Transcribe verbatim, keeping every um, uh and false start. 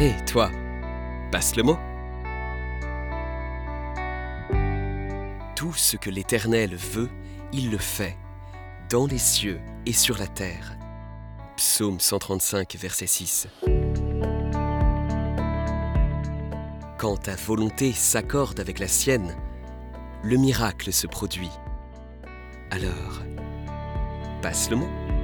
Hé, toi, passe le mot. Tout ce que l'Éternel veut, il le fait, dans les cieux et sur la terre. Psaume cent trente-cinq, verset six. Quand ta volonté s'accorde avec la sienne, le miracle se produit. Alors, passe le mot.